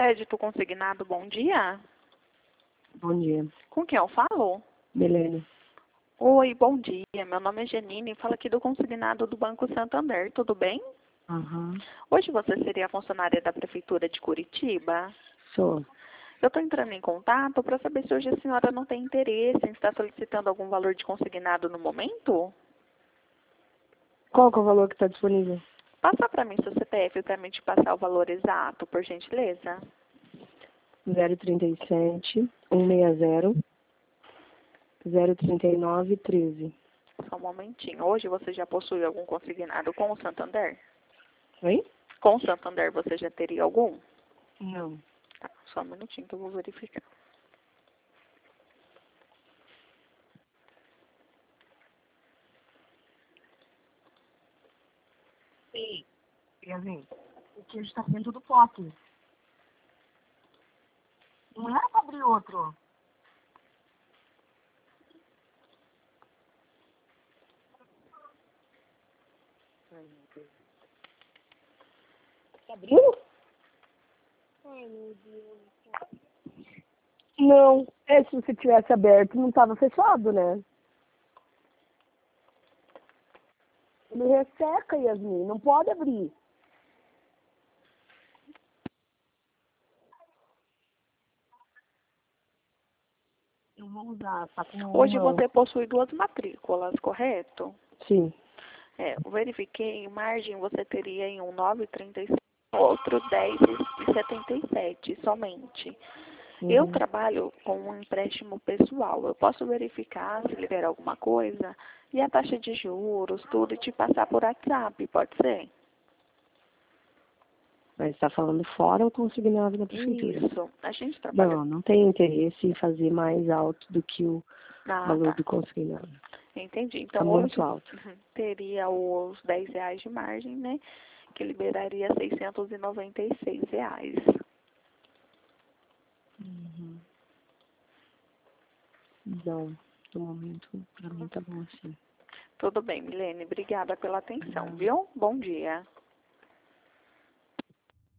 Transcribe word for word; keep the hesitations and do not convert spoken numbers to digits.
Crédito consignado, bom dia. Bom dia. Com quem eu falo? Milene. Oi, bom dia. Meu nome é Janine, falo aqui do consignado do Banco Santander, tudo bem? Aham. Hoje você seria a funcionária da Prefeitura de Curitiba? Sou. Eu estou entrando em contato para saber se hoje a senhora não tem interesse em estar solicitando algum valor de consignado no momento? Qual que é o valor que está disponível? Passa para mim seu C P F para mim te passar o valor exato, por gentileza. zero trinta e sete, cento e sessenta, zero trinta e nove, treze. Só um momentinho. Hoje você já possui algum consignado com o Santander? Oi? Com o Santander você já teria algum? Não. Tá, só um minutinho que eu vou verificar. Ei, Yasmin, o queijo está dentro do pote. Não era para abrir outro. Abriu? Ai, meu Deus. Não, é se você tivesse aberto, não estava fechado, né? Ele resseca, Yasmin, não pode abrir. Eu vou usar, tá com Hoje uma... você possui duas matrículas, correto? Sim. É, eu verifiquei, em margem você teria em um nove vírgula trinta e cinco, outro dez vírgula setenta e sete somente. Eu Uhum. trabalho com um empréstimo pessoal. Eu posso verificar se liberar alguma coisa e a taxa de juros, tudo, e te passar por WhatsApp, pode ser? Mas está falando fora ou consignado da prefeitura? Isso. A gente trabalha... Não, não tenho interesse em fazer mais alto do que o Ah, valor tá. do consignado. Entendi. Está Então, hoje muito alto. uhum, teria os dez reais de margem, né? Que liberaria seiscentos e noventa e seis reais. Uhum. Não, no momento, para mim tá bom assim. Tudo bem, Milene. Obrigada pela atenção, Não. viu? Bom dia.